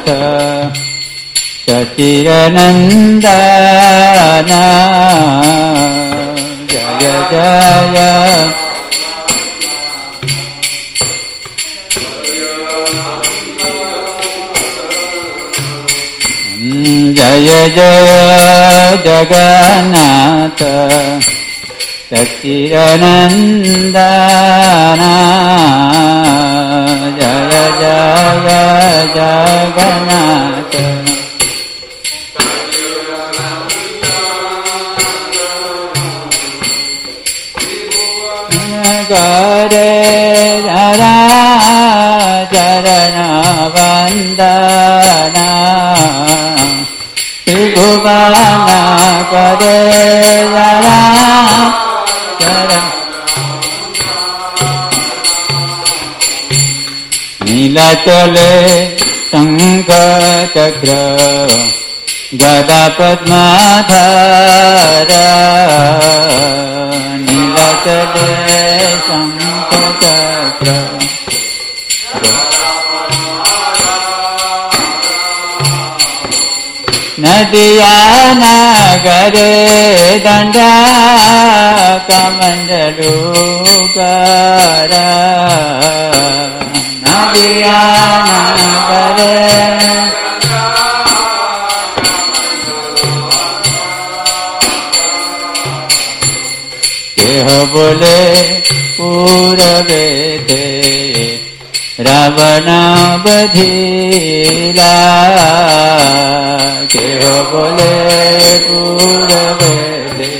जगन्नाथ सचिरनन्दन जय जय जय जय जगन्नाथ सच्चिदानन्दन जय जय जगन्नाथ करे धरा चरण वन्दना त्रिभुवन करे धरा चरण नीलाचले शंख चक्र गदा पद्माधर नीलाचले शंख चक्र नदिया नगरे दंडा कमंडलूकर नदिया नगरे केह बोले पूरबे ते रावण बधिला केह बोले पूरबे ते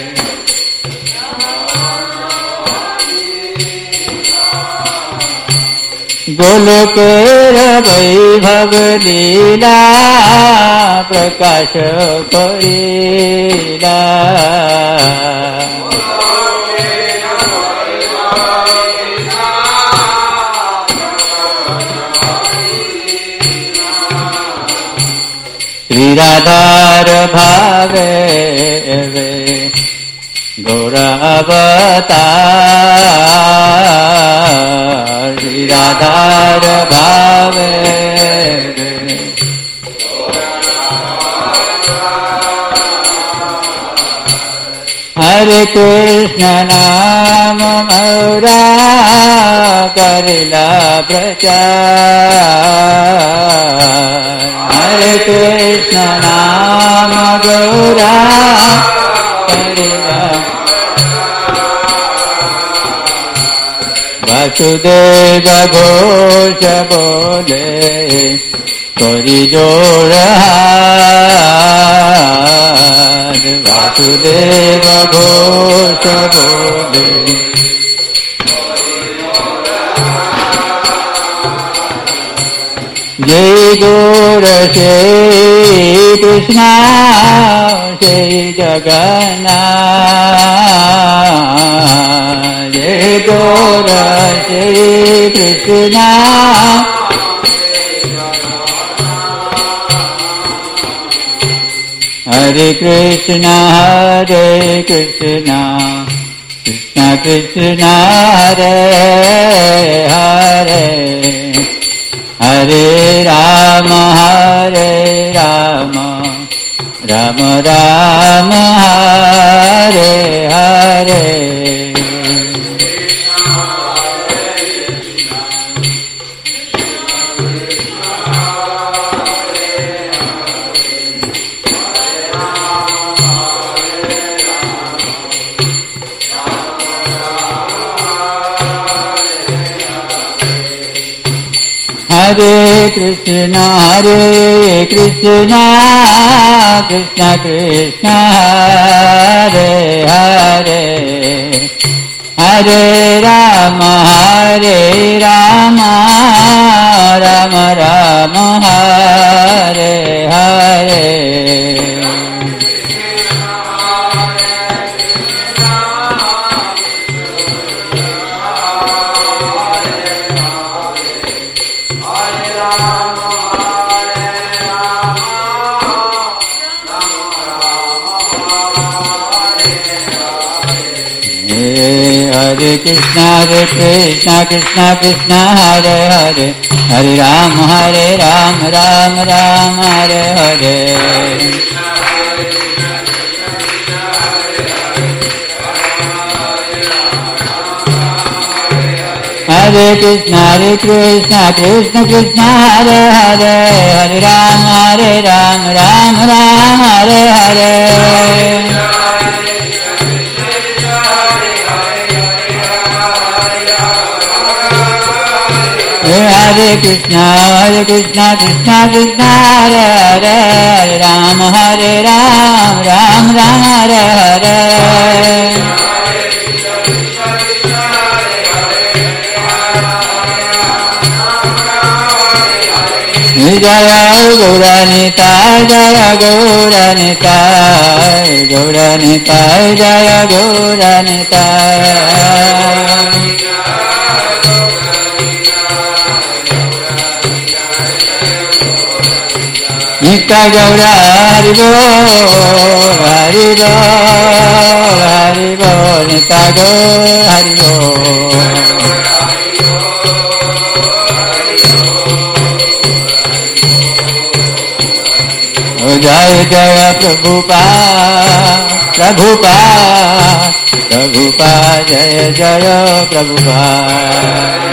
गोलोकेर वैभव लीला प्रकाश करिला श्रीराधार भावे गौरावतार श्रीराधार भावे हरे कृष्ण नाम मौरा करिला प्रचार हरे कृष्ण नाम गौरा करिला वासुदेव घोष बोले करी जोड़ हाथ वासुदेव घोष बोले जय गौर श्री कृष्ण जय जगन्नाथ जय गौर श्री कृष्ण हरे Krishna Krishna Krishna Hare Hare Hare Ram Ram Ram Hare Hare Hare Krishna Krishna Krishna Hare Hare Hare Ram Ram Ram Hare Hare Hare Krishna Krishna Krishna Hare Hare Hare Ram Ram Ram Hare Hare Hare Krishna Krishna Krishna Hare Hare Hare Ram Ram Ram Hare Hare Hare Krishna Krishna Krishna Hare Hare Hare Ram Ram Hare Hare Jaya Gauranitai Jaya Gauranitai Gauranitai Jaya Gauranitai Nitya Gaura Hari Bol Hari Bol Hari Bol Nitya Gaura Hari Bol Jai Jaya Prabhupada Jaya Jaya Prabhupada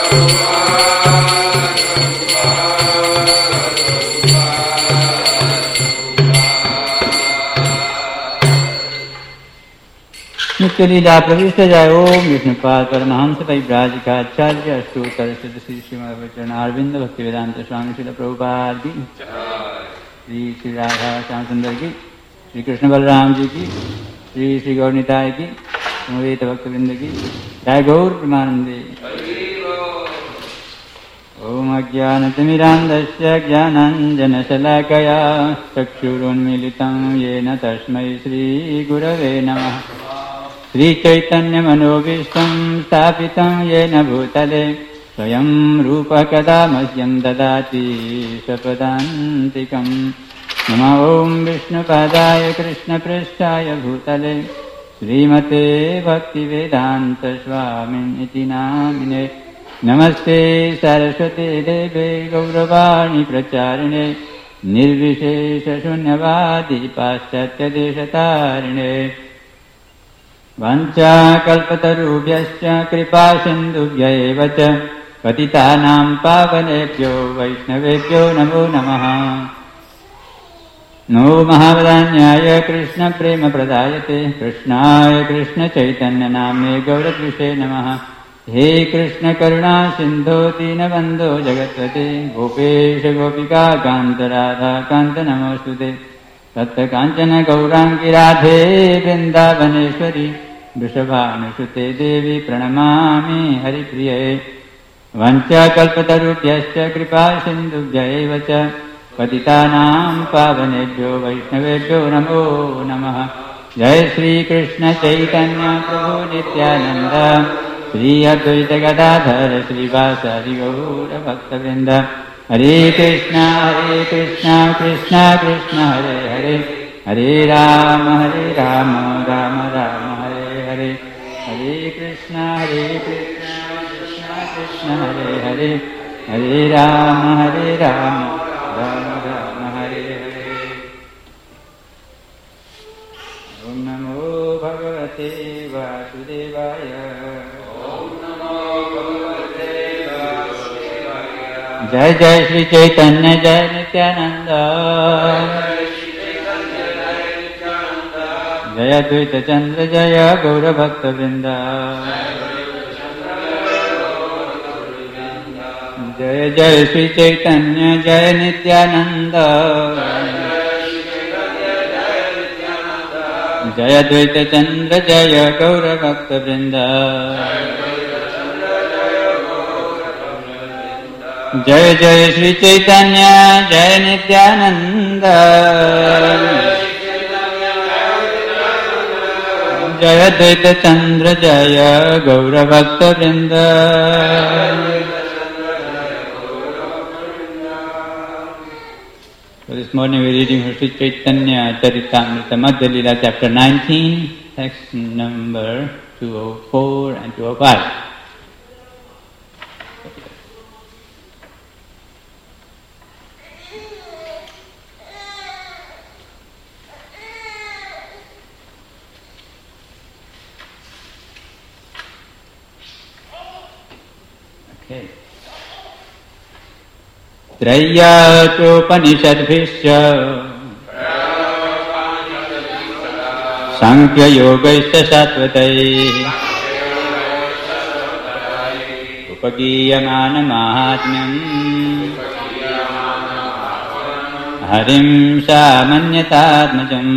Nitya Leela Pravishta Jai Om Vishnupad Paramahamsa Parivrajika Acharya Ashtotar Siddha Sri Srimad Vajrana Arvinda Bhaktivedanta Swami Srila Prabhupada Ki Shri Shri Radha Shyamsundar Ki Shri Krishna Balram Ji Ki Shri Shri Gaurnitai Ki Samaveta Bhaktivinoda Ki Jai Gaur Premanande Om Ajnanatirmirandasya Jnananjana Shalakaya Chakshurunmilitam Yena Tasmai Shri Gurave Namaha Shri Chaitanya Manobhishtam Sthapitam Yena Bhutale Swayam Rupa Kadamasyam Dadati Sapadantikam Nama Om Vishnupadaya Krishna Prasthaya Bhutale Srimate Bhaktivedanta Swamin Iti Namine Namaste Saraswate Deve Gauravani Pracharine Nirvishesha Shunyavadi Paschatya Deshatarine Vancha kalpatarubhyascha kripa sindhubhya eva cha patitanam pavanebhyo vaishnavebhyo namo namaha No mahavadanyaya krishna prema pradayate krishnaya krishna chaitanya namne gauradvishe namaha He krishna karuna sindho dinabandho jagatvate gopesha gopika kanta radha kanta namostute Tatta kanchana gaurangi radhe vrindavaneshwari Vrishabhanusute devi pranamami haripriye Vancha kalpatarubhyascha kripa sindhubhya eva cha patitanam pavanebhyo vaishnavebhyo namo namaha Jai Shri Krishna Chaitanya Prabhu Nityananda Shri Advaita Gadadhara Shri Vasari Gaura Bhaktavrinda Hare Krishna Krishna Krishna Hare Hare Hare Rama Rama Rama Hare Hare Hare Krishna Krishna Krishna Hare Hare Hare Rama Rama Rama Hare Hare Om Namo Bhagavate Vasudevaya Om Namo Bhagavate Vasudevaya Jai Jai Shri Chaitanya Jai Nityananda Jaya Advaita Chandra Jaya Gaura Bhakta Vrinda Jaya Jaya Shri Chaitanya Jaya Nityananda Jaya Advaita Chandra Jaya Gaura Bhakta Vrinda Jaya Jaya Shri Chaitanya Jaya Nityananda Jaya Advaita Chandra Jaya Gaura Bhakta Vrinda So this morning we are reading Sri Chaitanya Charitamrita Madhya Leela chapter 19 text number 204 and 205. Okay. Trayatopanishadbhisya Sankhya Yogaisya Sattvatai Upagiyamana Mahatmyam Harim Samanyatadmajam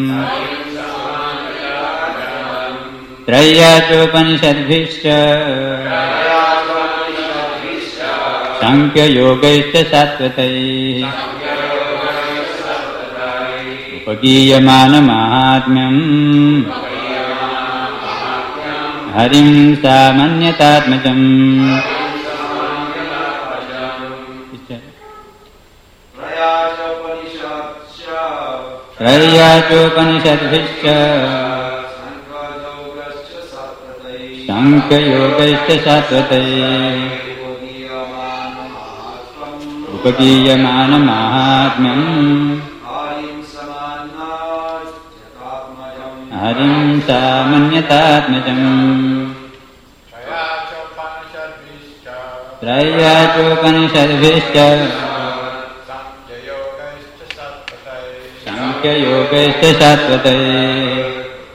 Trayatopanishadbhisya Sankhya Yogaisya Sattvatai Upagiyamana Mahatmyam Harim Samanyatadmajam Trayatopanishadbhisya Sankhya Yogaisya Sattvatai Upagiyamana Mahatmyam Harim Samanyatadmajam Trayatopanishadbhisya Sankhya Yogaisya Sattvatai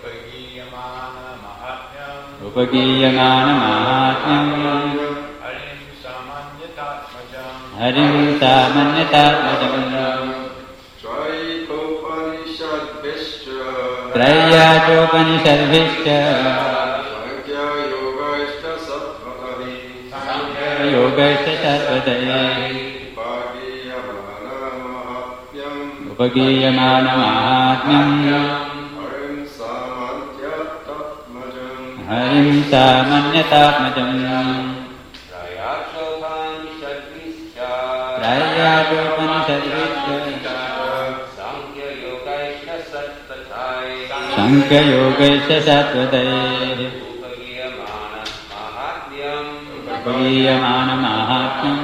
Upagiyamana Mahatmyam Harim Samanyatadmajam Trayatopanishadbhisya Sankhya Yogaisya Sattvatai Upagiyamana Mahatmyam Harim Samanyatadmajam Trayatopanishadbhisya Sankhya Yogaisya Sattvatai Upagiyamana Mahatmyam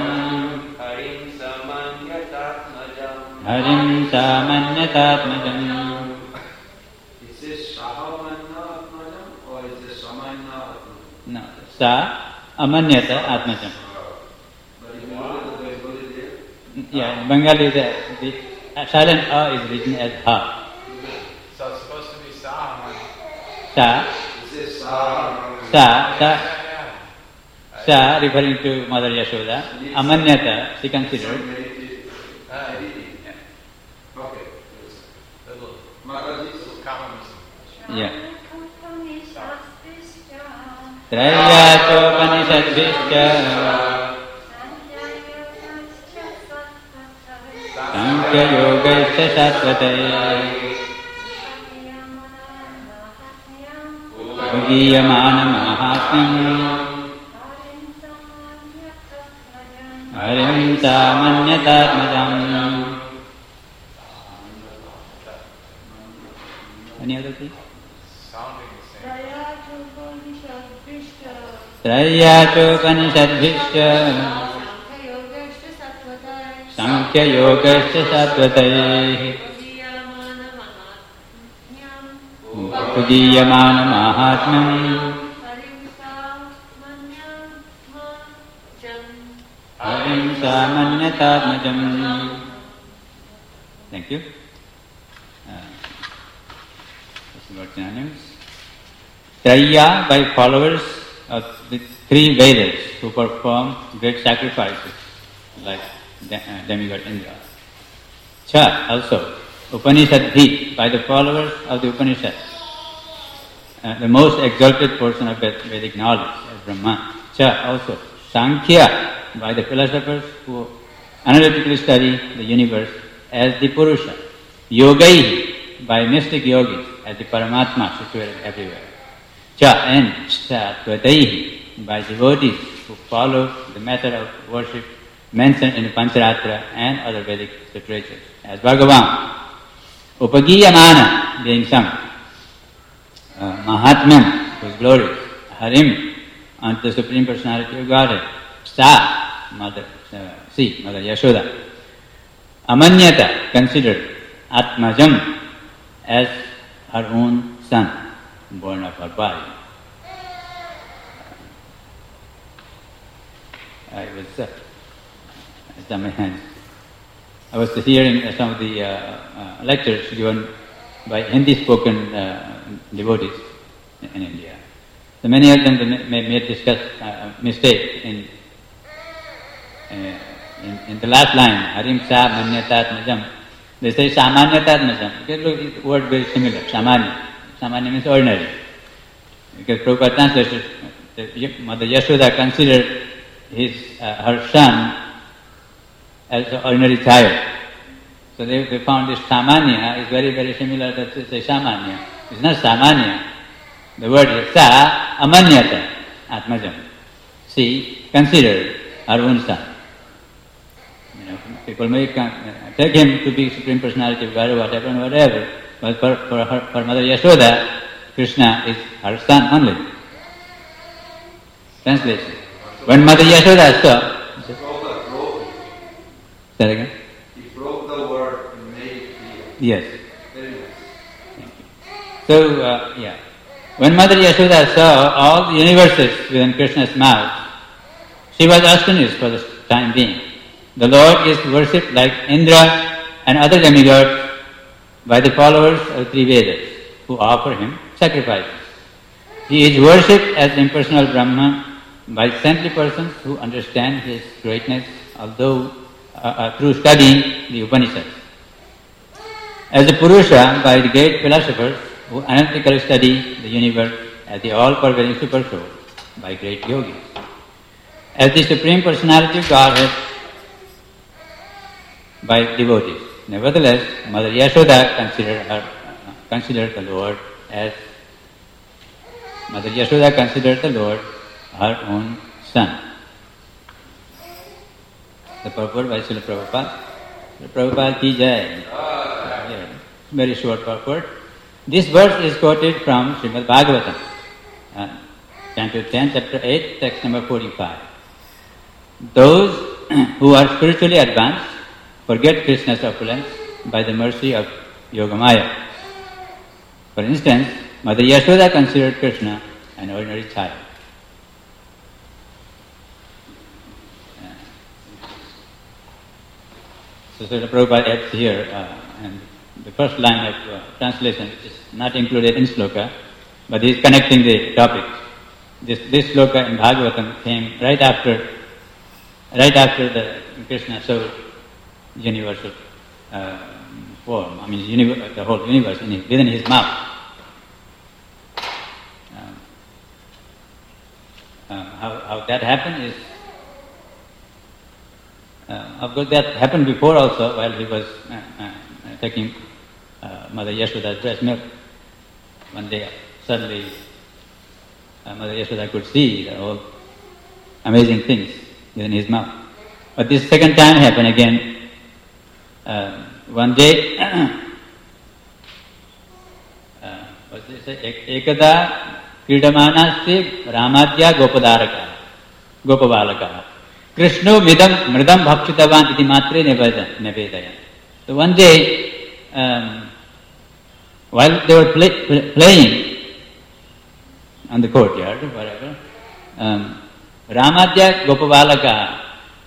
Harim Samanyatadmajam. Is this Sahamanya Atmajam or is this Samanya Atmajam? No, Sa Amanyata Atmajam. But if you look at the Bengali there, Yeah, in Bengali the silent A is written as Ha. So it's supposed to be Sahamanya. Sa, is this Sahamanya? Sa referring to Mother Yashoda. Amanyata, she considered. Okay. Little Mataji's common. Yeah. Trayatopanishadbhisya Sankhya Yogaisya Sattvatai Upagiyamana Mahatmyam Harim Samanyatadmajam. Any other thing? Sounding the same. Trayatopanishadbhisya Sankhya Yogaisya Sattvatai Upagiyamana Mahatmyam Harim Samanyatadmajam. Thank you. Traya by followers of the three Vedas who perform great sacrifices like demigod Indra. Cha also Upanishadhi by the followers of the Upanishad, the most exalted portion of Vedic knowledge as Brahman. Cha also Sankhya by the philosophers who analytically study the universe as the Purusha. Yogai by mystic yogis as the Paramatma situated everywhere. Cha and Sattvatai by devotees who follow the method of worship mentioned in the Pancharatra and other Vedic literatures as Bhagavan. Upagiyamana being sung. Mahatman, whose glories, Harim, unto the Supreme Personality of Godhead, Sa, Mother Yashoda. Amanyata considered Atmajam as her own son, born of her body. I was hearing some of the lectures given by Hindi-spoken devotees in India. So many of them may discuss mistake in the last line, Harim Sa Manyatatmajam. They say Samanyatatmajam. Because look, the word very similar. Samanya. Samanya means ordinary. Because Prabhupada translated, Mother Yashoda considered her son as an ordinary child. So they found this Samanya is very, very similar to say Samanya. It's not Samanya. The word is Sa Amanyata Atmajam. She considered her own son. People may take him to be Supreme Personality of God or whatever, but for Mother Yashoda, Krishna is her son only. Translation. When Mother Yashoda saw... Say again? He broke the word and made it clear. Yes. Very nice. Thank you. So, when Mother Yashoda saw all the universes within Krishna's mouth, she was astonished for the time being. The Lord is worshipped like Indra and other demigods by the followers of three Vedas, who offer him sacrifices. He is worshipped as impersonal Brahma by saintly persons who understand his greatness, although through studying the Upanishads. As a Purusha by the great philosophers who analytically study the universe as the all-pervading Supersoul by great yogis. As the Supreme Personality of Godhead by devotees. Nevertheless, Mother Yashoda considered the Lord her own son. The purport by Srila Prabhupada. Srila Prabhupada ki jai. Very short purport. This verse is quoted from Srimad Bhagavatam, Canto 10, Chapter 8, text number 45. Those who are spiritually advanced forget Krishna's opulence by the mercy of Yogamaya. For instance, Mother Yashoda considered Krishna an ordinary child. So Srila Prabhupada adds here, and the first line of translation, which is not included in sloka, but he is connecting the topic. This sloka in Bhagavatam came right after the Krishna showed universal form. I mean, the whole universe within his mouth. How that happened is, of course, that happened before also while he was taking Mother Yashoda's breast milk. One day, suddenly, Mother Yashoda could see the whole amazing things within his mouth. But this second time happened again. One day, Ekada Kridamanasti Ramadya Gopabalaka Krishno Mridam Bhakshitavan iti matre nevedaya. So one day, while they were playing on the courtyard, whatever, Ramadya Gopabalaka,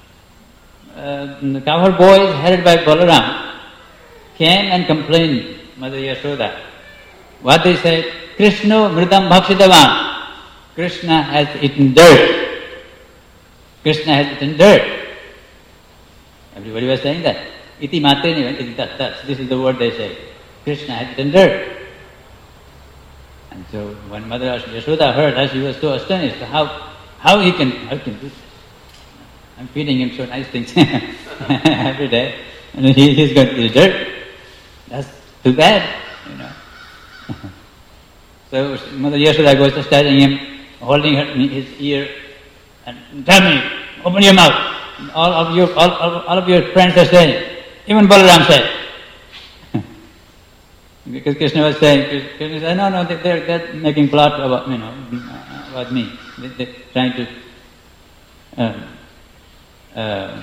the cowherd boys headed by Balaram came and complained Mother Yashoda. What they said? Krishna Mridam Bhakshitavan. Krishna has eaten dirt. Krishna has eaten dirt. Everybody was saying that. Iti mateni, this is the word they say. Krishna has eaten dirt. And so when Mother Yashoda heard that, she was so astonished. How he can do this? I'm feeding him so nice things every day, and he's going to eat dirt. That's too bad, So Mother Yashoda goes to studying him, holding his ear, and tell me, open your mouth. All of your friends are saying, even Balaram said. Because Krishna was saying, Krishna said, no, they're making plot about, about me. They're trying to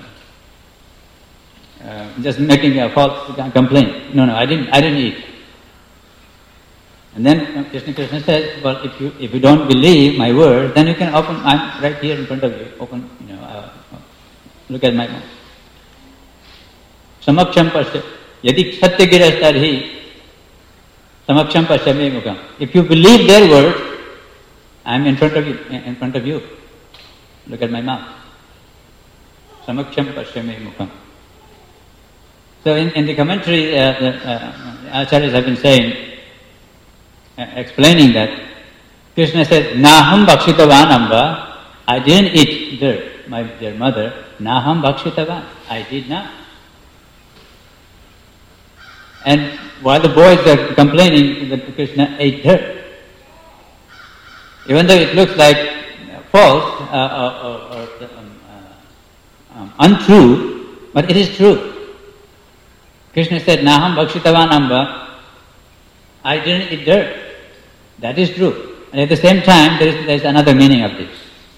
just making a false complaint. No, I didn't eat. And then Krishna says, well, if you don't believe my word, then you can open. I'm right here in front of you. Open, look at my mouth. Samaksham pasya. Yadi satya girastarhi. Samaksham pasya me mukam. If you believe their word, I'm in front of you. In front of you. Look at my mouth. Samaksham pasya me mukam. So in the commentary, the acharyas have been saying, explaining that Krishna said, Naham bhakshitavan amba, I didn't eat dirt, my dear mother. Naham bhakshitavan, I did not. And while the boys are complaining that Krishna ate dirt, even though it looks like false or untrue, but it is true. Krishna said, Naham bhakshitavan amba, I didn't eat dirt. That is true. And at the same time, there is another meaning of this.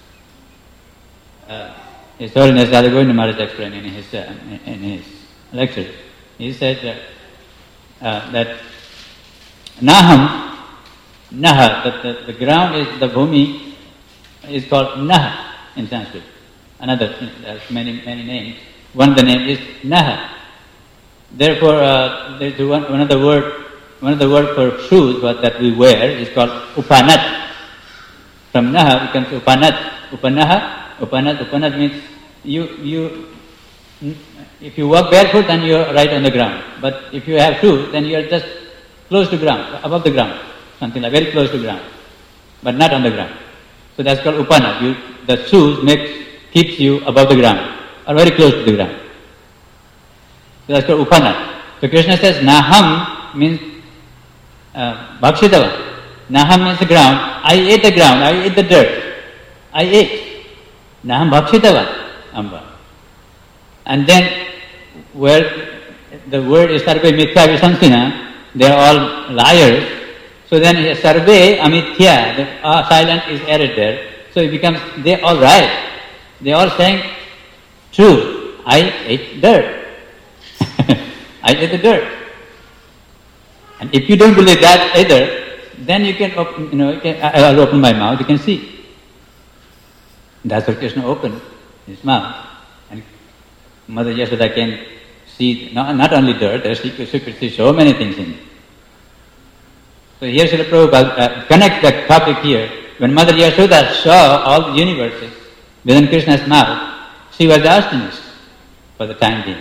His Holiness Radha Govinda Maharaj explained in his lecture. He said that Naham, Naha, that the ground is, the bhumi is called Naha in Sanskrit. Another, there's many names. One of the names is Naha. Therefore, there's one of the word for shoes that we wear is called upanat. From Naha becomes upanat. Upanat means you if you walk barefoot, then you are right on the ground. But if you have shoes, then you are just close to ground, above the ground, something like very close to ground, but not on the ground. So that's called upanat. The shoes keeps you above the ground or very close to the ground. So that's called upanat. So Krishna says Naham means bhakshitava. Naham means the ground. I ate the ground. I ate the dirt. I ate. Naham bhakshitava amba. And then where the word is sarve mithya visamsina, they are all liars. So then sarve amithya, the silent is added there. So it becomes, they are all right. They are all saying true. I ate dirt. I ate the dirt. And if you don't believe that either, then you can open, I'll open my mouth, you can see. That's what Krishna opened his mouth. And Mother Yashoda can see not only dirt, she could see so many things in it. So here Srila Prabhupada connects the topic here. When Mother Yashoda saw all the universes within Krishna's mouth, she was astonished for the time being.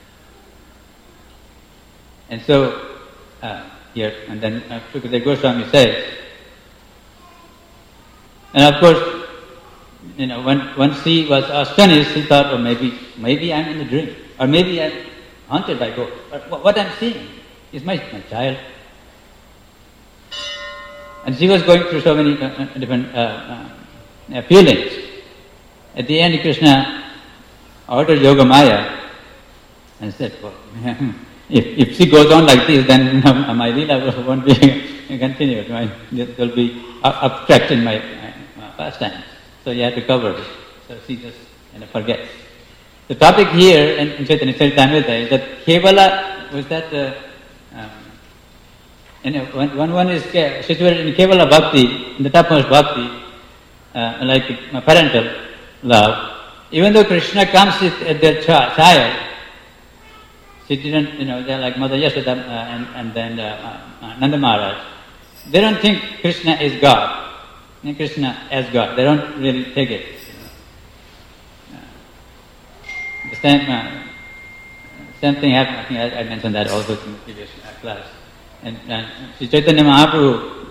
And so, here, and then Shukadeva Goswami says, and of course, when she was astonished, she thought, oh, maybe I'm in a dream, or maybe I'm haunted by ghosts. But what I'm seeing is my child. And she was going through so many different feelings. At the end, Krishna ordered Yogamaya and said, well, if she goes on like this, then my lila won't be continued. There will be abstract in my pastimes. So you have to cover it. So she just forgets. The topic here in Chaitanya Charitamrita is that Kevala, was that when one is situated in Kevala Bhakti, in the topmost Bhakti, like parental love, even though Krishna comes at their child, she didn't, they're like Mother Yashoda and then Nanda Maharaj. They don't think Krishna is God. Krishna as God. They don't really take it. The same thing happened. I think I mentioned that also in the previous class. And Sri Chaitanya Mahaprabhu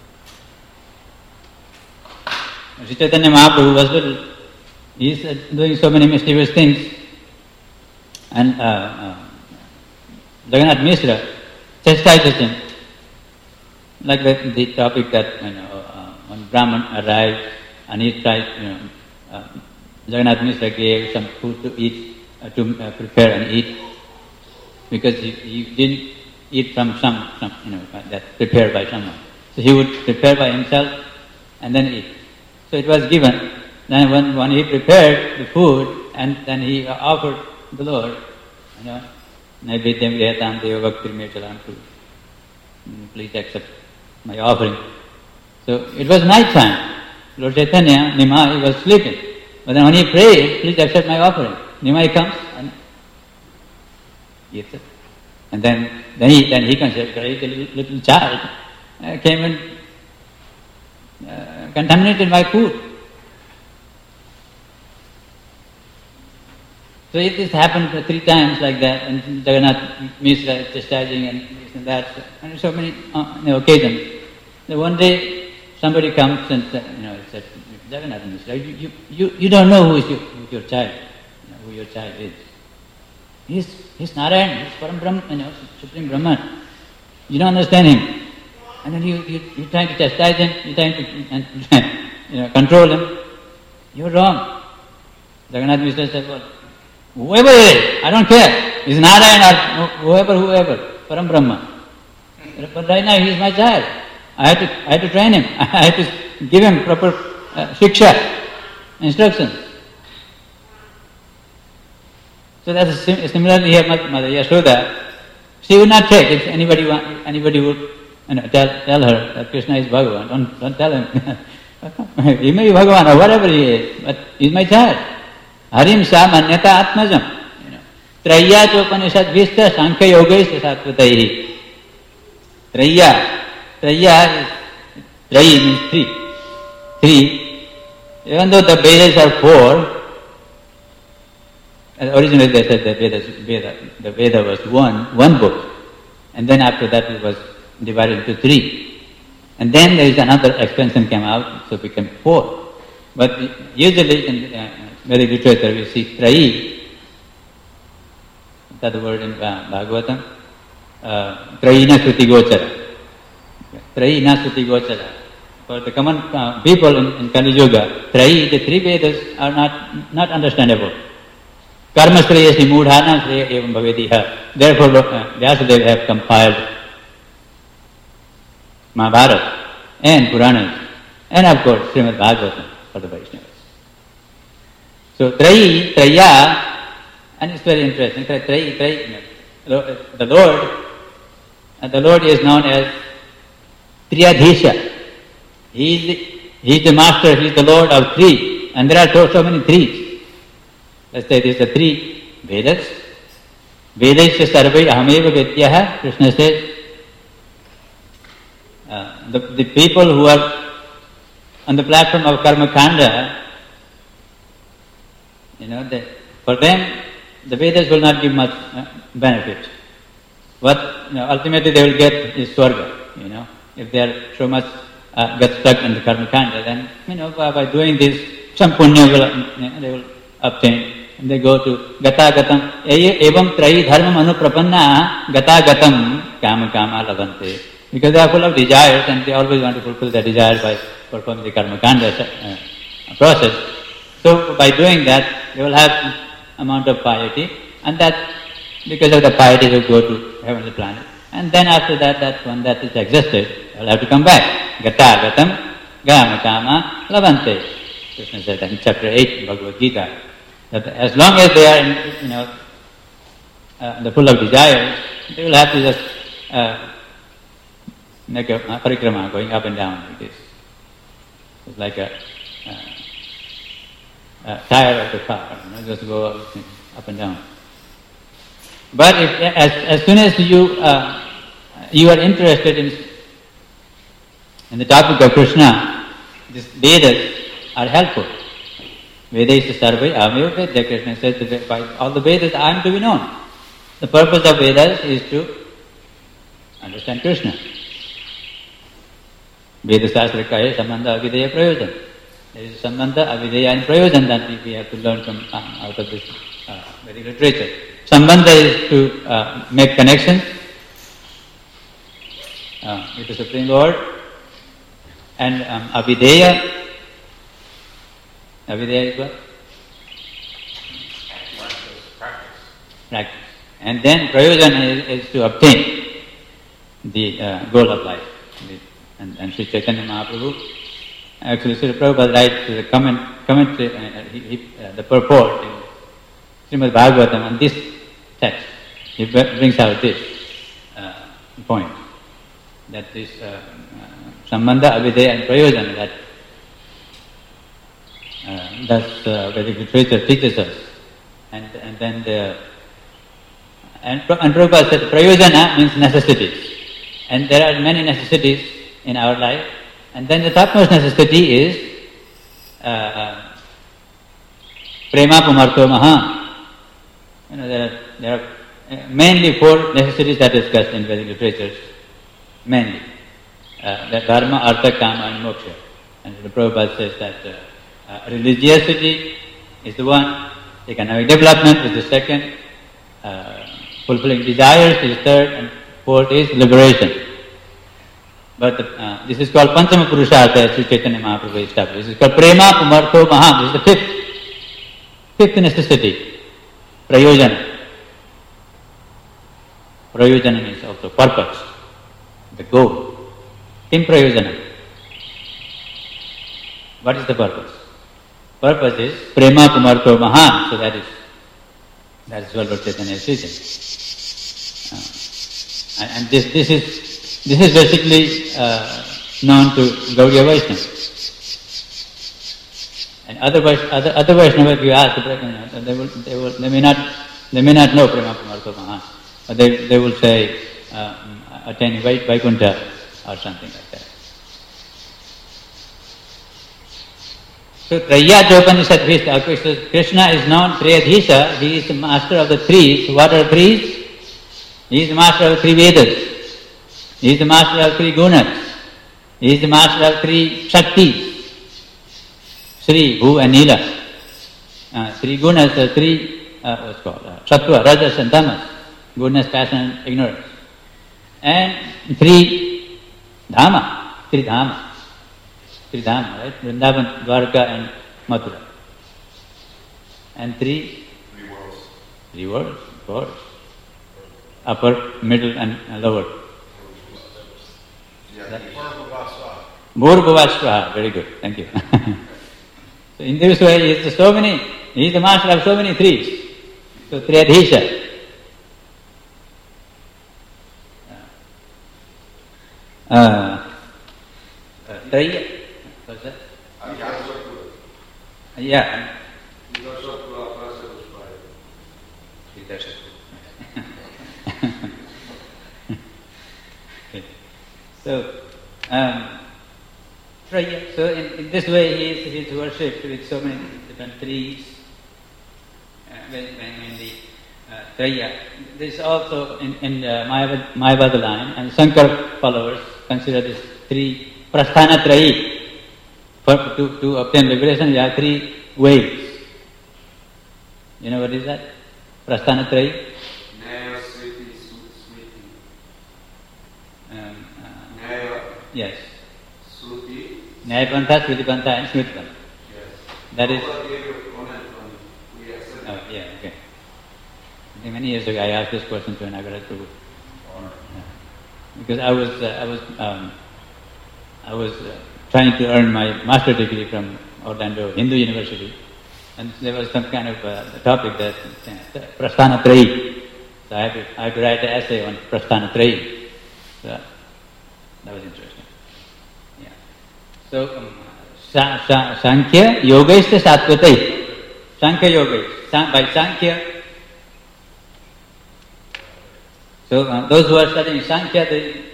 was little. He's doing so many mysterious things. And Jagannath Mishra chastises him. Like the topic that, when Brahman arrived and he tried, Jagannath Mishra gave some food to eat, to prepare and eat, because he didn't eat from some that's prepared by someone. So he would prepare by himself and then eat. So it was given. Then when he prepared the food and then he offered the Lord, Naivedyam Vihatam Deva Bhaktir Mechalam, please accept my offering. So it was night time. Lord Chaitanya, Nimai, he was sleeping. But then when he prayed, please accept my offering, Nimai comes and eats it. And then he considered a little child came and contaminated my food. So this happened 3 times like that, and Jagannath Mishra chastising and this and that, and so many occasions. So one day somebody comes and said, Jagannath Mishra, you don't know who is your child, who your child is. He's Narayan, he's Param Brahman, Supreme Brahman. You don't understand him. And then you're trying to chastise him, you're trying to control him. You're wrong. Jagannath Mishra said, well, whoever it is, I don't care. He's Narayan or whoever, Param Brahman. But right now he's my child. I had to train him. I had to give him proper shiksha, instructions. So that's similarly here, Mother Yashoda. She would not take if anybody would tell her that Krishna is Bhagavan. Don't tell him. He may be Bhagavan or whatever he is, but he's my child. Harim sa manyata atmajam. Traya chopanishad vista sankhya yogesh sattvataihi. Traya is, Trayi means 3. Even though the Vedas are 4, originally they said that the Veda was one book, and then after that it was divided into 3. And then there is another expansion came out, so it became 4. But usually in Vedic literature we see Trayi, that's the word in Bhagavatam, Trayina Shruti Gochara. Trayina Shruti Gochara. For the common people in Kali Yuga, Trayi, the 3 Vedas are not understandable. Karma Shreyasi Mudhanam Shreya Evam Bhavediha. Therefore, Vyasadeva have compiled Mahabharata and Puranas, and of course Srimad Bhagavatam for the Vaishnavas. So Traya, and it's very interesting. The Lord is known as Triyadhisha. He is the master. He is the Lord of 3, and there are so many 3s. Let's say there are 3 Vedas. Vedasya sarvai ahameva vedyaha. Krishna says, the people who are on the platform of Karma Kanda, for them the Vedas will not give much benefit. What ultimately they will get is Swarga. If they are so much get stuck in the Karma Kanda, then by doing this, some punya they will obtain. And they go to Gata Gatam. Evam Trayi Dharmam Anuprapanna Gata Gatam Kama Kama Lavante. Because they are full of desires and they always want to fulfill their desires by performing the Karma Kanda process. So by doing that, they will have amount of piety, and that because of the piety they will go to heavenly planet. And then after that one that is exhausted, they will have to come back. Gata Gatam Kama Kama Lavante. Krishna said in chapter 8 Bhagavad Gita, that as long as they are in, full of desires, they will have to just make a parikrama going up and down like this. It's like a tire of the car, just go up and down. But as soon as you are interested in the topic of Krishna, these Vedas are helpful. Vedasya sarvai ahameva vedya. Krishna says that by all the Vedas I am to be known. The purpose of Vedas is to understand Krishna. Veda Shastra kahe sambandha avideya prayojan. There is sambandha, avideya and prayojan that we have to learn from out of this Vedic literature. Sambandha is to make connections with the Supreme Lord, and avideya is what? Practice. Practice. And then prayojan is to obtain. the goal of life. And Sri Chaitanya Mahaprabhu, actually Srila Prabhupada writes the commentary, the purport in Srimad Bhagavatam on this text. He brings out this point, that this Sambandha, Abhideya and Prayojana, that thus Vedic literature teaches us. And then and Prabhupada said Prayojana means necessities. And there are many necessities in our life. And then the topmost necessity is Prema Pumartho Maha. There are mainly four necessities that are discussed in Vedic literatures. Mainly. The Dharma, Artha, Kama and Moksha. And the Prabhupada says that religiosity is the one, economic development is the second, fulfilling desires is the third, and fourth is liberation. But this is called Panchama Purushartha, as Sri Chaitanya Mahaprabhu established. This is called Prema Pumartho Maha. This is the fifth necessity. Prayojana. Prayojana means also purpose, the goal. Kim Prayojana. What is the purpose? Purpose is Prema Pumartho Maha. So that is what Lord Chaitanya is teaching. And this is basically known to Gaudiya Vaishnava. And other Vaishnava, if you ask, they may not know Prema Pumartho Maha. Or they will say attaining Vaikuntha or something like that. So Trayya Upanishad, Krishna is known Trayadhisha, he is the master of the threes. What are threes? He is the master of three Vedas. He is the master of three gunas. He is the master of three Shaktis. Sri, Bhu and Nila. Three gunas are three, what's called? Sattva, Rajas and Tamas. Goodness, passion and ignorance. And three Dhama. Three Dhama, right? Vrindavan, Dwarka and Mathura. And three worlds, of course. Upper, middle and lower. Bhurvavasvaha, very good, thank you. So in this way, he is the master of so many threes. So Triyadhisha. Trayya. What's that? Yeah. So, Trayya. So in this way, he is worshipped with so many different threes. When the Trayya, this is also in Mayavada line, and Shankar followers consider this three prasthana trayi. To obtain liberation, you have three ways. You know what is that? Prasthana trayi. Nyaya, Smriti, Smriti. Yes. Smriti. Nyaya Pantha, Smriti Pantha and Smriti Pantha. Yes. That is. We accept. Oh, yeah, okay. Many years ago, I asked this question to Nagaraj Prabhu. Because I was trying to earn my master degree from Orlando Hindu University, and there was some kind of topic that Prasthana Trayi. So I had to write an essay on Prasthana Trayi. So that was interesting. Yeah. So Sankhya Yogaista Sattvatai. Sankhya Yoga. By Sankhya. So those who are studying Sankhya,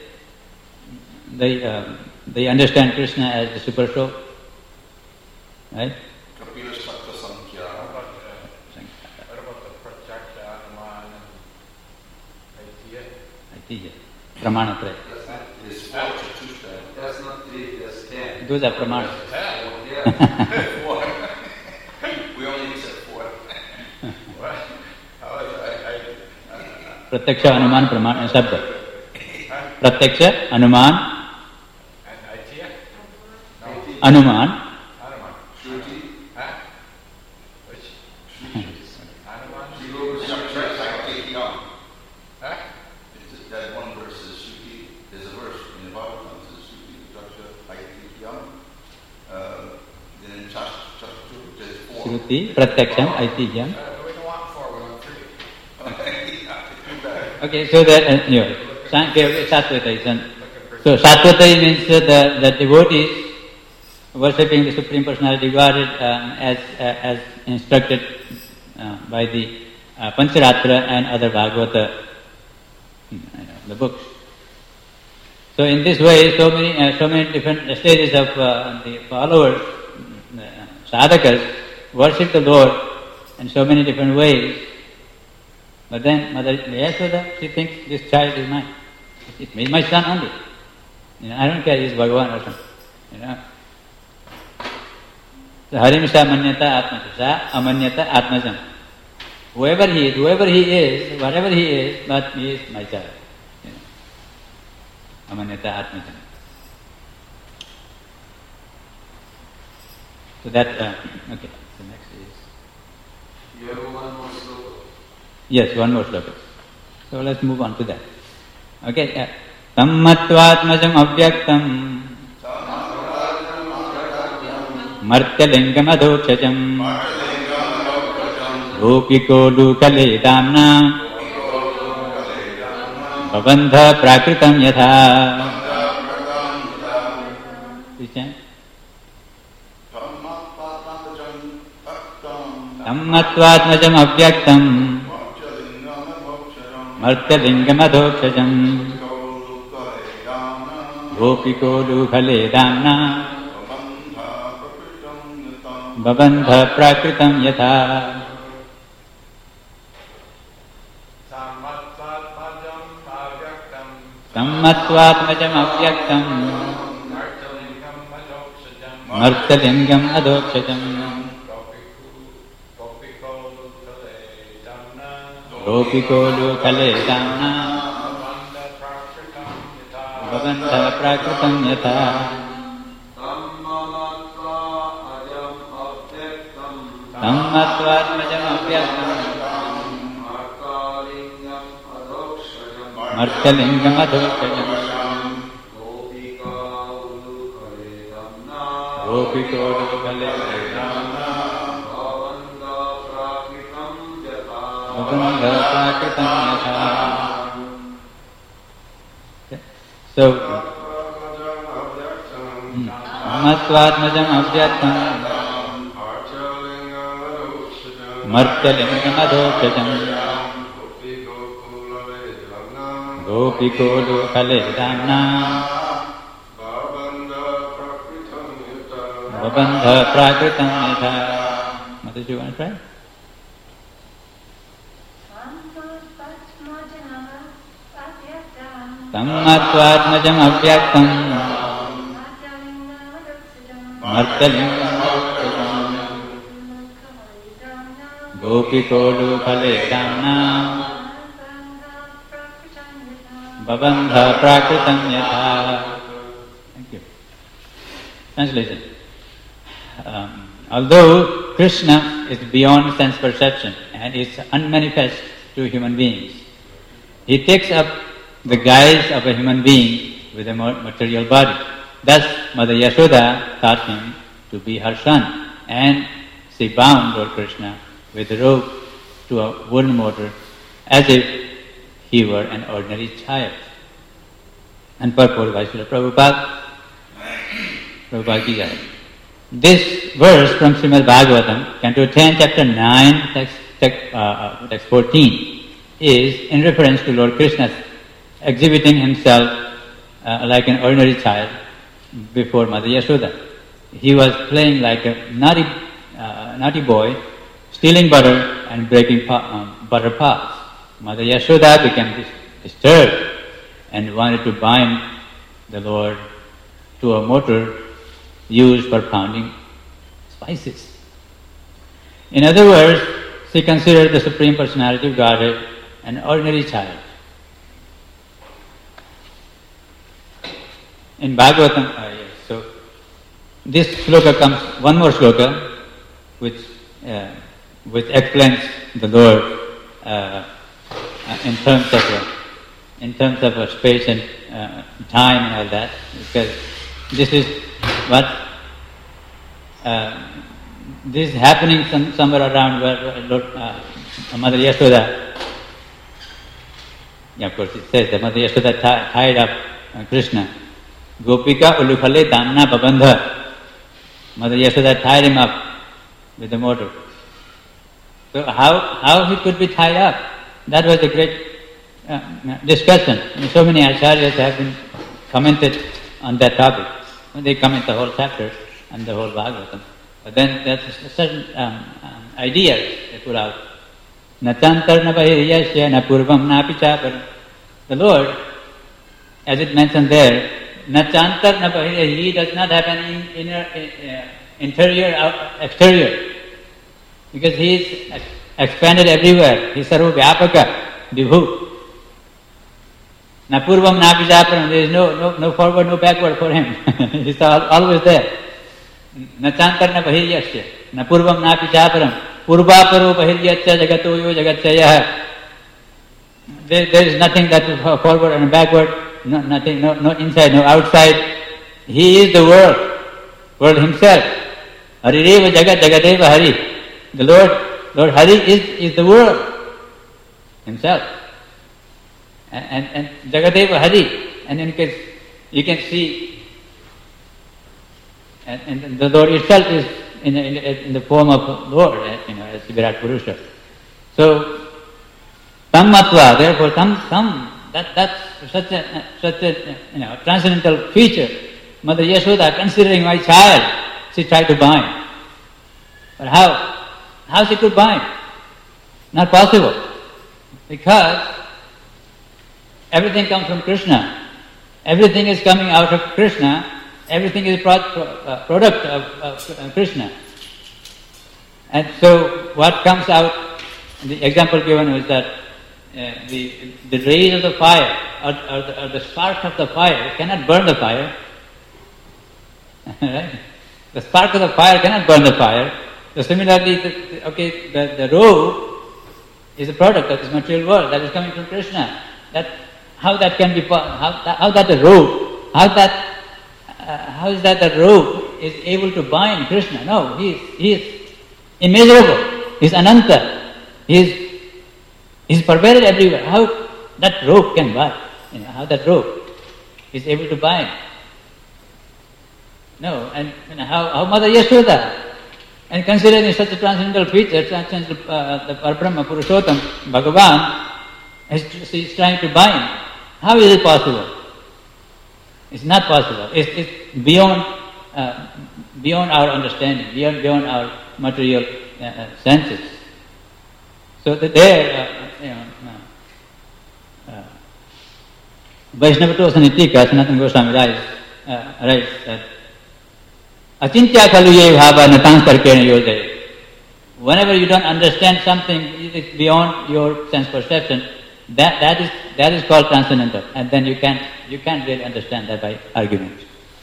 they understand Krishna as the super soul, right? Kapila Shakta Sankhya. What about the Pratyakta, Anuman, and Aitiya. Pramana-traya. That's not three, that's 10. Those are pramana. Yeah. 4. We only accept 4. What? Pratyaksha, Anuman, Pramana, Sabda. Pratyaksha, Anuman, Anuman. Shruti. Which? Shruti. Anuman. That one verse is Shruti. Shruti, Pratyaksham, Aitijam. We don't want 4, we want 3. Okay, so that, Satvata is one. So Satvata means the devotees worshipping the Supreme Personality of Godhead as instructed by the Pancharatra and other Bhagavata, the books. So in this way, so many different stages of the followers, sadhakas, worship the Lord in so many different ways. But then Mother Yashoda, she thinks this child is mine. It's my son only. I don't care, he's Bhagavan or something. So Harimsa Manyata Atmajasa, Amanyata Atmajam. Whoever he is, whatever he is, but he is my child. Amanyata Atmajam. So that, okay, the next is... You have one more sloka. Yes, one more sloka. So let's move on to that. Okay, Tammatvatmajam Avyaktam Martyalingam Adokshajam Gopiko Lukale Damna Bhavandha Prakritam Yatha. Please chant. Tammatvatmajam Avyaktam Martyalingam Adokshajam Gopiko Lukale Damna Bhavandha Prakritam Yatha. Tammatvatmajam Avyaktam Martyalingam Adokshajam Gopiko Lukale Damna Bhavandha Prakritam Yatha. Tammatvatmajam Avyaktam Martyalingam Adokshajam Gopiko Lukale Damna Bhavandha Prakritam Yatha. So, Tammatvatmajam Avyaktam Martyalingam Adokshajam Gopiko Lukale Damna Bhavandha Prakritam Yatha. Mother, do you want to try? Tammatvatmajam Avyaktam Martyalingam Adokshajam Gopiko Lukale Damna Bhavandha Prakritam Yatha. Thank you. Translation. Although Krishna is beyond sense perception and is unmanifest to human beings, he takes up the guise of a human being with a material body. Thus, Mother Yashoda taught him to be her son, and she bound Lord Krishna with a rope to a wooden motor as if he were an ordinary child. And purport by Srila Prabhupada. Prabhupada ki jai. This verse from Srimad Bhagavatam, Canto 10, Chapter 9, text 14, is in reference to Lord Krishna exhibiting himself like an ordinary child before Mother Yashoda. He was playing like a naughty boy, stealing butter and breaking butter pots. Mother Yashoda became disturbed and wanted to bind the Lord to a mortar used for pounding spices. In other words, she considered the Supreme Personality of Godhead an ordinary child. In Bhagavatam, so this sloka comes, one more sloka, which explains the Lord in terms of space and time and all that, because this is what this is happening somewhere around where Mother Yashoda. Yeah, of course, it says that Mother Yashoda tied up Krishna. Gopika ulukhale damna babandha. Mother Yashoda tied him up with the motor. So how he could be tied up? That was a great discussion. And so many acharyas have been commented on that topic. They comment the whole chapter and the whole Bhagavatam. But then there's certain ideas they put out. Na chantar na bahiriyasya na purvam na pichaparam. The Lord, as it mentioned there, na chantar na bahiriyasya, He does not have any inner, interior, exterior. Because He is expanded everywhere. He is sarva vyapaka, vibhu. Na purvam na pichaparam, there is no forward, no backward for Him. He is always there. Na chantar na bahiryasya, na purvam na pichaparam, purvaparo bahiryasya jagato yo jagatchayah. There is nothing that is forward and backward, nothing, no inside, no outside. He is the world Himself. Harireva jagat jagadeva Hari. The Lord Hari is the world Himself. And Jagadeva Hari, and in case you can see, and the Lord itself is in the form of Lord, as Virat Purusha. So tam matva, therefore that's such a transcendental feature. Mother Yashoda, considering my child, she tried to bind. But how she could bind? Not possible, because everything comes from Krishna. Everything is coming out of Krishna. Everything is product of Krishna. And so what comes out, the example given was that the rays of the fire or the spark of the fire cannot burn the fire. Right? The spark of the fire cannot burn the fire. So similarly, the robe is a product of this material world that is coming from Krishna. How that can be? How that the robe? How is that the robe is able to bind Krishna? No, he is immeasurable. He is Ananta. He is pervaded everywhere. How that robe can bind? How that robe is able to bind? No, and how Mother Yashoda, and considering such a transcendental feature, the Parabrahma Purushottam, Bhagavan, she is trying to bind. How is it possible? It's not possible. It's beyond our understanding, beyond our material senses. So that there, Vaishnava Tosanitika, Sanatana Goswami writes that Achintya khalu ye bhava natang tarkena yodaya. Whenever you don't understand something, it's beyond your sense perception. That is called transcendental, and then you can't really understand that by argument.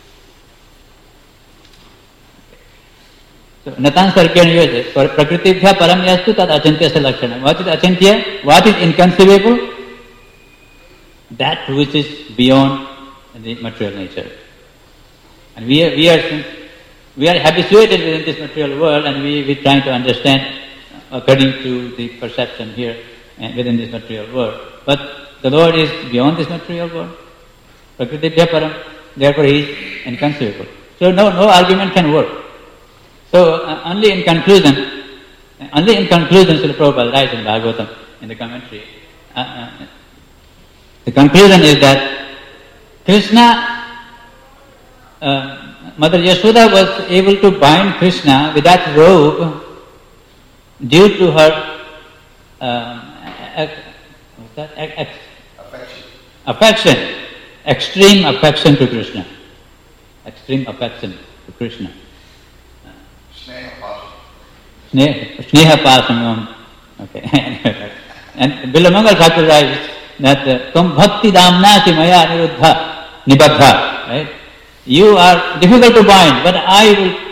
So natang tarkena yodaya. For prakriti bhya param yastu tad achintya sa lakshana. What is achintya? What is inconceivable? That which is beyond the material nature. And we are habituated within this material world, and we're trying to understand according to the perception here within this material world. But the Lord is beyond this material world. Prakriti Param, therefore He is inconceivable. So no argument can work. So only in conclusion, Srila Prabhupada writes in Bhagavatam in the commentary. The conclusion is that Krishna. Mother Yashoda was able to bind Krishna with that robe due to her affection, extreme affection to Krishna. Extreme affection to Krishna. Sneha Pasam. Okay. And Bilamangal Thakur writes that Tam Bhakti Damnati Maya Niruddha Nibaddha. Right? You are difficult to bind, but I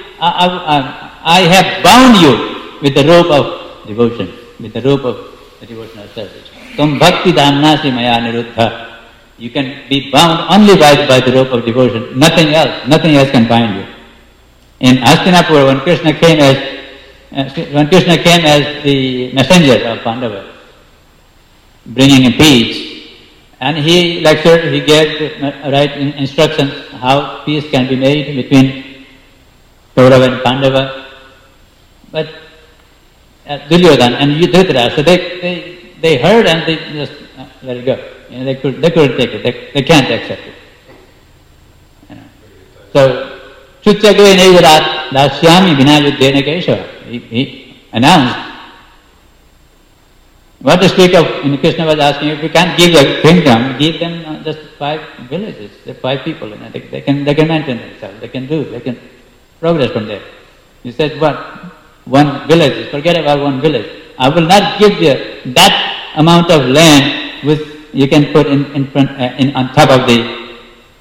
have bound you with the rope of devotion, with the rope of the devotional service. Tam bhakti damnasi maya niruddha. You can be bound only by the rope of devotion. Nothing else can bind you. In Hastinapur, when Krishna came as when Krishna came as the messenger of Pandava, bringing him peace, and he lectured, he gave the right instructions how peace can be made between Kaurava and Pandava. But Duryodhana and Dhritarashtra, so they heard and they just let it go. They couldn't take it. They can't accept it. So Chutyagve Nevarat Dasyami Vinayuddhena Keshava. He announced. What to speak of, Krishna was asking, if you can't give a kingdom, give them just 5 villages, 5 people. They can maintain themselves, they can progress from there. He said, what? 1 village, forget about 1 village. I will not give you that amount of land which you can put in front, on top of the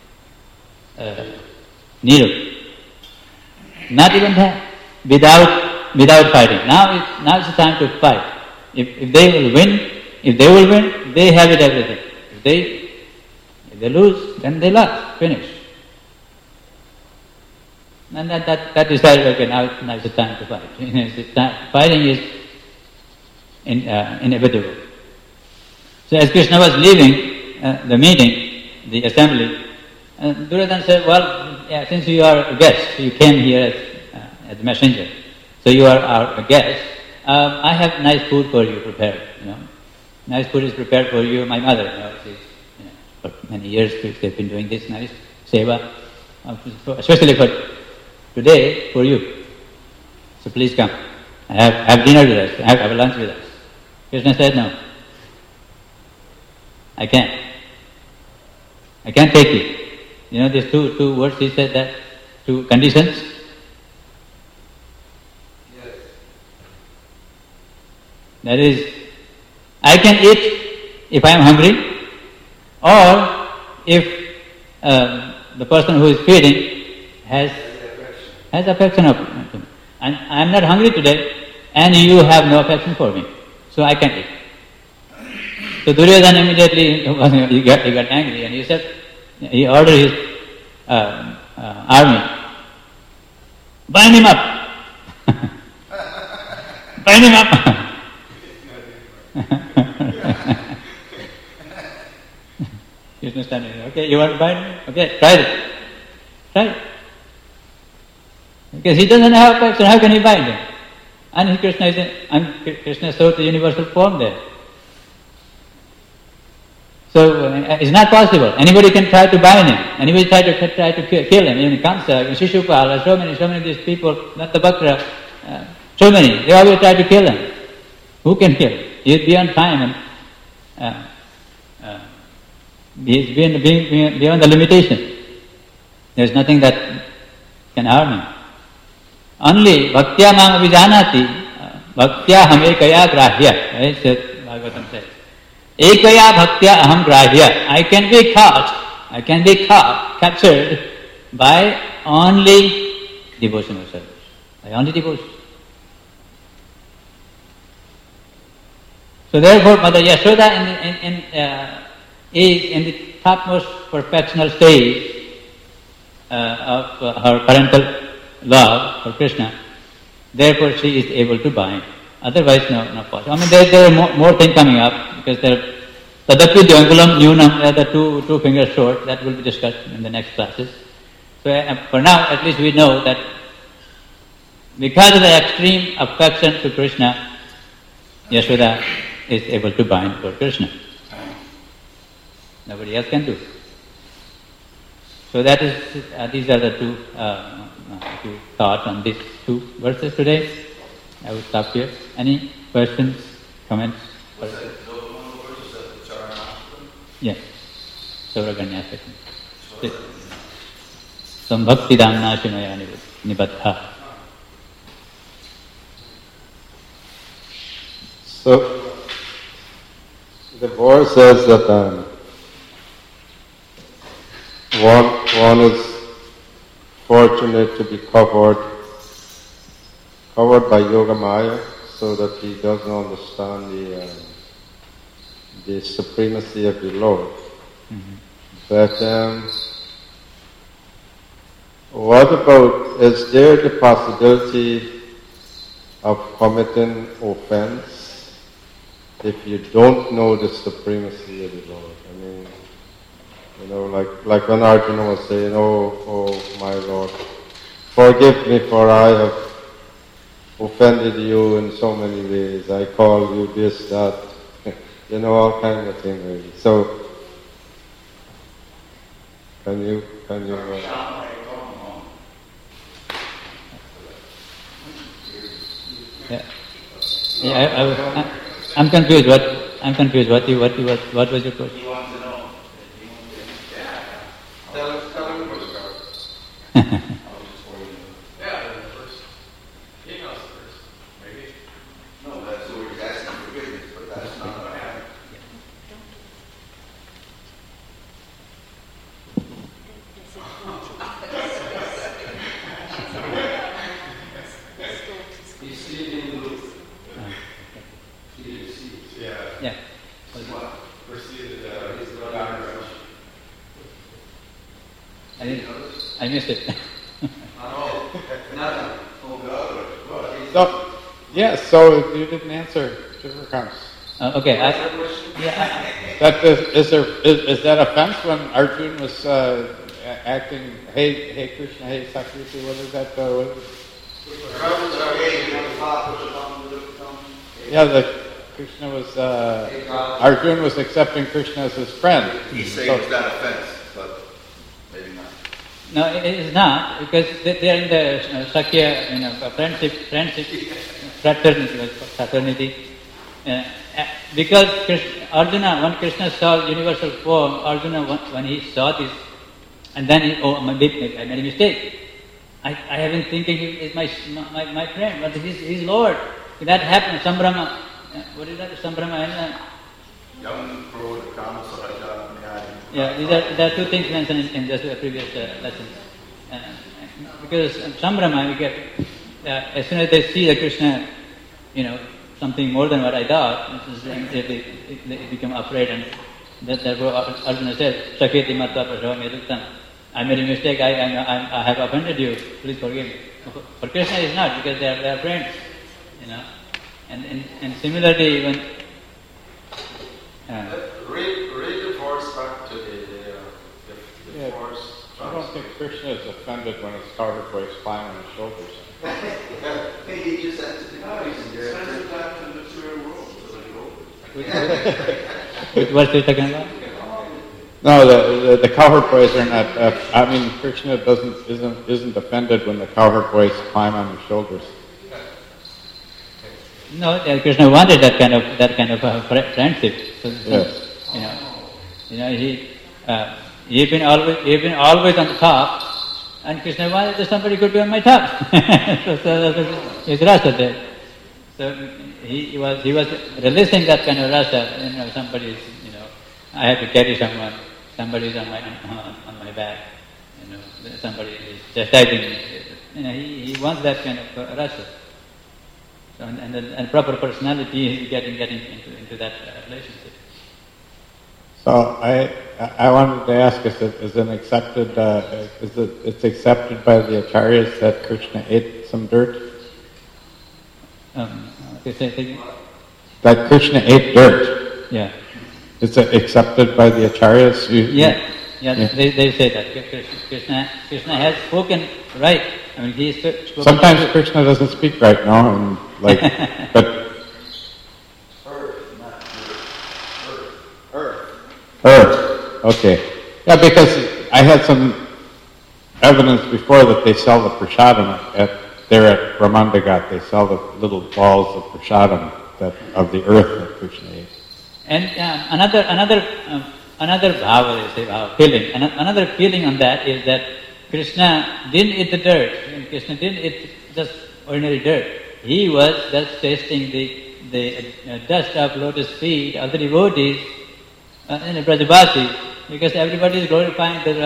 needle. Not even that. Without fighting. Now it's the time to fight. If they will win, they have it everything. If they lose, then they lost. Finish. And that decided, okay, now it's the time to fight. Fighting is inevitable. So as Krishna was leaving the meeting, the assembly, Duryodhana said, well, since you are a guest, you came here as a messenger, so you are our guest, I have nice food for you prepared. Nice food is prepared for you. My mother, for many years they've been doing this nice seva, especially for today for you. So please come, have dinner with us, have lunch with us. Krishna said, no, I can't take you. These two words he said, that 2 conditions. That is, I can eat if I am hungry, or if the person who is feeding has affection of me. And I am not hungry today, and you have no affection for me, so I can eat. So Duryodhana immediately he got angry, and he ordered his army, bind him up, bind him up. Krishna standing there. Okay, you want to bind me? Okay, try it. Because he doesn't have affection, how can he bind him? And Krishna showed the universal form there. So it's not possible. Anybody can try to bind him. Anybody try to kill him. Even Kamsa, Shishupala, so many of these people, Nattabhakra, so many. They always try to kill him. Who can kill him? He is beyond time and he is beyond the limitation. There is nothing that can harm him. Only bhaktya mam avijanati, bhaktya ham ekaya grahya. Right? So Bhagavatam says, ekaya bhaktya aham grahya. I can be captured by only devotional service. By only devotion. So therefore, Mother Yashoda is in the topmost perfectional stage of her parental love for Krishna. Therefore, she is able to bind. Otherwise, not possible. There are more things coming up, because there are Tadapi Dyangulam Nyunam, the two fingers short. That will be discussed in the next classes. So for now, at least we know that because of the extreme affection to Krishna, Yashoda is able to bind for Krishna. Nobody else can do. So that is these are the two thoughts on these 2 verses today. I will stop here. Any questions, comments? Yes. Sauraganyasakam. Sambhakti damna shimaya nibaddha. So the verse says that one is fortunate to be covered by Yoga Maya, so that he doesn't understand the supremacy of the Lord. Mm-hmm. But what about, is there the possibility of committing offense if you don't know the supremacy of the Lord. I mean, you know, like when Arjuna was saying, oh my Lord, forgive me for I have offended you in so many ways. I call you this, that, you know, all kind of things really. So, can you I'm confused. What was your question? He wants to know. Tell him where to go. Yeah, the first. He knows the first. Maybe. No, that's who he's asking forgiveness, but that's not what happened. He's sitting in the loop. Yeah. What? Proceeded, his I missed it. Oh, nothing. So, yes, so you didn't answer Shivakam's. Okay. Is that offense when Arjuna was acting, hey Krishna, hey Sakyati, what is that? Krishna was, Arjuna was accepting Krishna as his friend. He's saying it's not offense, but maybe not. No, it is not, because they are in the Sakya, friendship, fraternity. Because Arjuna, when Krishna saw universal form, Arjuna, when he saw this, and then I made a mistake. I have been thinking he is my friend, but he's Lord. That happened. Sambrahma. What is that? Sambrahma. Yeah, there are two things mentioned in just the previous lesson. Because Sambrahma, we get as soon as they see the Krishna, something more than what I thought, they become afraid, and therefore Arjuna said, "Sakyati matva prasava meduktam." I made a mistake. I have offended you. Please forgive me. For Krishna is not, because they are friends, And similarly, when read the verse back to the verse. I don't think Krishna is offended when his covered boys climb on his shoulders. He just has to send it back to the material world. which verse are you talking about? No, the cowherd boys are not. Krishna isn't offended when the cowherd boys climb on his shoulders. No, Krishna wanted that kind of friendship. So, he's been always on the top, and Krishna wanted that somebody could be on my top. so that's his rasa there. So he was releasing that kind of rasa. Somebody is, I have to carry someone. Somebody is on my back. Somebody is chastising me. He wants that kind of rasa. So, and proper personality is getting into that relationship. So I wanted to ask, is it's accepted by the acharyas that Krishna ate some dirt? That Krishna ate dirt. Yeah. Is it accepted by the acharyas? They say that Krishna has spoken right. He spoken. Sometimes Krishna doesn't speak right now, but Earth. Okay. Yeah, because I had some evidence before that they sell the prasadam there at Ramandagat. They sell the little balls of prasadam of the earth that Krishna ate. And another bhava, feeling. Another feeling on that is that Krishna didn't eat the dirt. Krishna didn't eat just ordinary dirt. He was just tasting the dust of lotus feet of the devotees in the Brajabasi, because everybody is glorifying the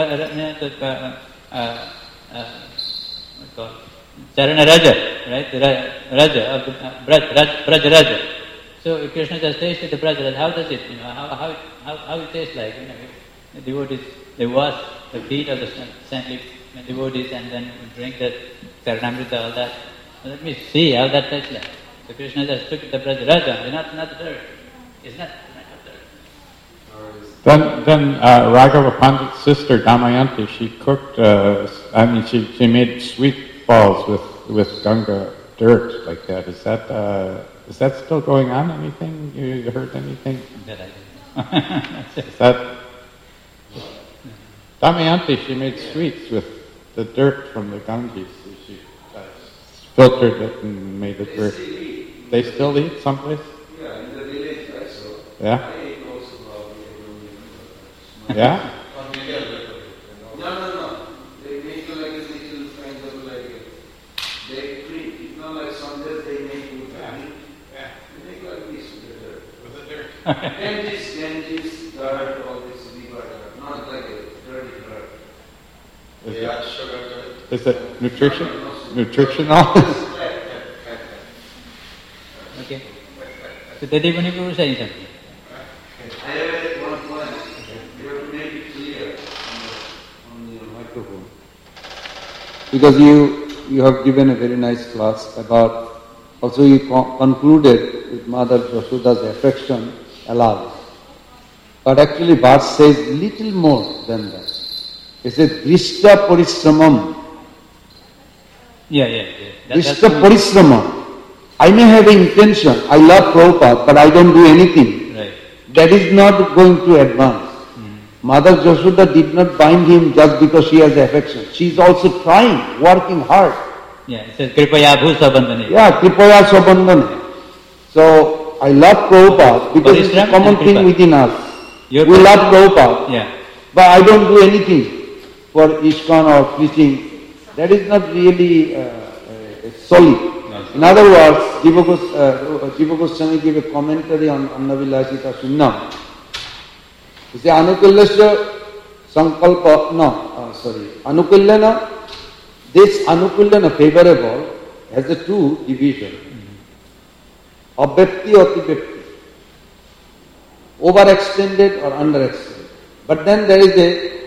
Charana Raja, right? The Raja of the Braj Raja. So Krishna just tasted the Braj Raja. How does it? How it tastes like? The devotees, they wash the feet of the saintly devotees and then drink the Charanamrita, all that. Let me see how that tastes like. So Krishna just took the Brajaraja, not the dirt. It's not dirt. Then Raghava Pandit's sister Damayanti, she cooked. She made sweet balls with Ganga dirt like that. Is that still going on? Anything you heard? Anything? That I do. Is that Damayanti? She made sweets with the dirt from the Ganges. She filtered it and made it dirt. They still eat someplace? Yeah, in the village, right? So Yeah? I ate also Yeah? No. They make like a little kind of like they treat. It's not like some days they make with honey. Yeah. They make like this with the dirt. With the dirt. Ganges, dirt, all this river dirt. Not like a dirty dirt. Is Yeah, it, sugar dirt. is it nutritional? Okay. So Tadipani was saying something. I have one point. You have to make it clear on the microphone. Because you have given a very nice class about, also you concluded with Mother Yashoda's affection allows. But actually verse says little more than that. It says Drishta Parishramam. Yeah. Drishta Parishramam. I may have an intention, I love Prabhupada, but I don't do anything. Right. That is not going to advance. Mother Yashoda did not bind him just because she has affection. She is also trying, working hard. Yeah, it says Kripaya Bhusa Bandhane. Yeah, Kripaya Sabandhane. So, I love Prabhupada because it's a Parishram common and thing Kripa. within us. Your We love parishram- Prabhupada, Yeah. but I don't do anything for ISKCON or preaching. That is not really solid. In other words, Jiva Goswami gave a commentary on Annavilasita Sunnam. He said, Anukullasya Sankalpa, Anukullana, this Anukullana favorable has a two division. Abhyapti or Tibhyapti. Overextended or underextended. But then there is a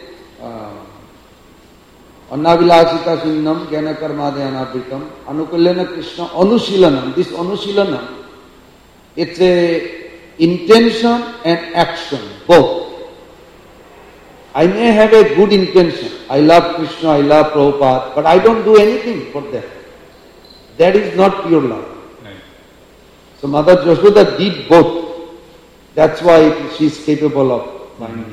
Annavilasita Sunnam, Jnana Karmadhyanabritam, Anukullana Krishna, Anusilanam. This Anusilanam, it's a intention and action, both. I may have a good intention. I love Krishna, I love Prabhupada, but I don't do anything for them. That is not pure love. Right. So Mother Yashoda did both. That's why she is capable of binding.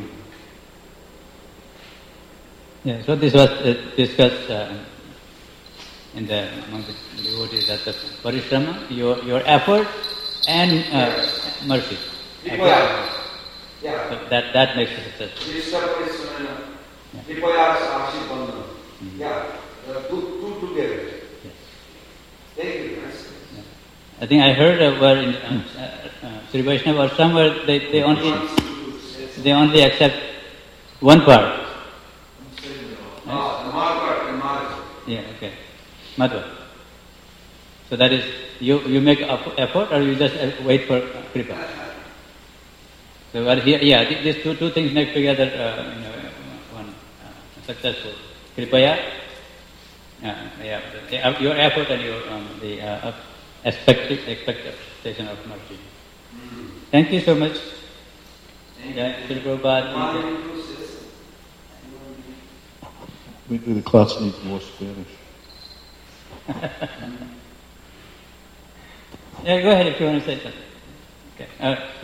Yeah, so this was discussed among the devotees that the parishrama, your effort and mercy. Yeah. So that makes it successful. Drishta Parishramam. Kripaya Sashi Bandhana. Yeah. Two together. Thank you. Nice. I think I heard where in Sri Vaishnava or somewhere they only accept one part. The marker and margin. Yeah, okay. Madhva. So that is, you make effort or you just wait for kripa? So these two things make together one successful. Kripaya, your effort and your the expectation of mercy. Thank you so much. Srila Prabhupada. Maybe the class needs more Spanish. Yeah, go ahead if you want to say something. Okay.